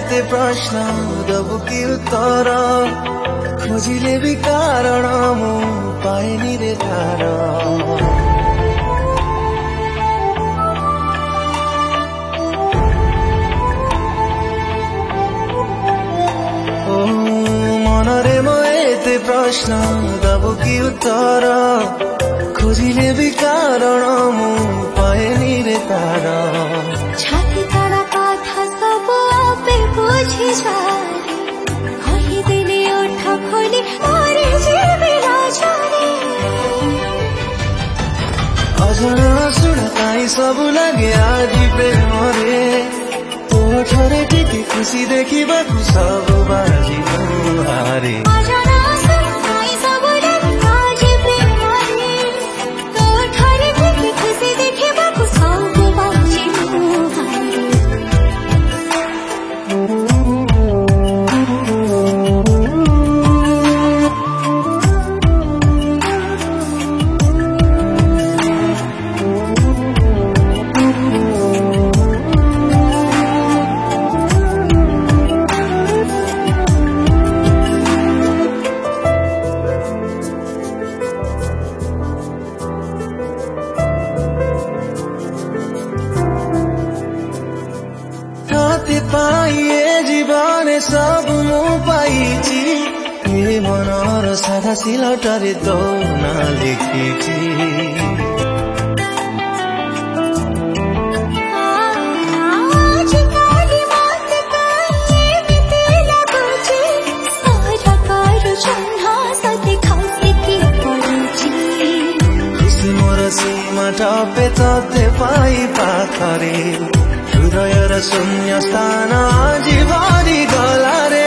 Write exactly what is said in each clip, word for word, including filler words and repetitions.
एते प्रश्न दबु कि उत्तर खोजिले भी कारण मु पाएनी रे तार ओ मनरे म एते प्रश्न दबु कि उत्तर खोजिले भी कारण मु पाएनी रे तार छाती तरा कथा सब आपे बुझी जाए कही दिले ओठ खोली मोरे जीवी राजारे अजଣା सुना काई सब लगे आज प्रेमरे ओठरे टिके खुशी देखिबा तू सब बाजी हारे अजଣା सुना काई सब लगे आज प्रेमरे ओठरे टिके खुशी देखिबा तू सब बाजी पाइए जीवन सब मु पाइछि ए मनर साधा सिलटरे तो ना लिखिछि खुशी मोर सीमा टपे तते पाई पाखरे हृदय र शून्य स्थान आज भरि गला रे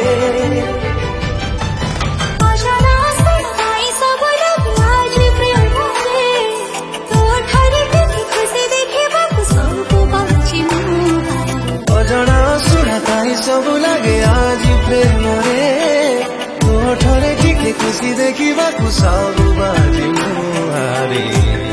अजଣା सुना काई सब लगे आज प्रेम रे तोठरे टिके खुशी देखिबाकु सब बाजी मुहारे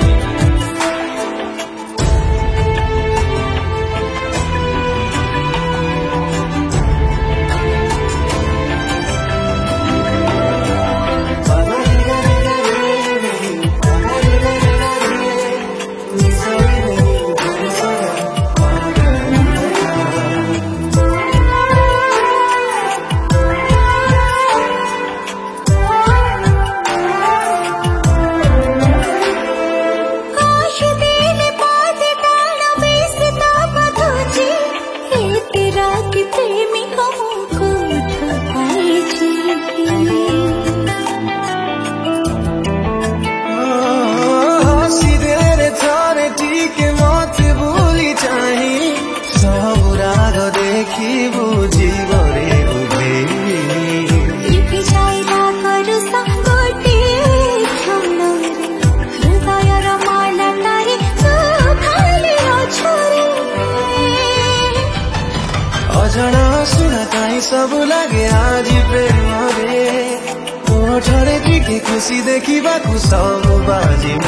अजଣା सुना काई सब लगे आज प्रेम रे ओठरे टिके खुशी देखिबाकु सब बाजी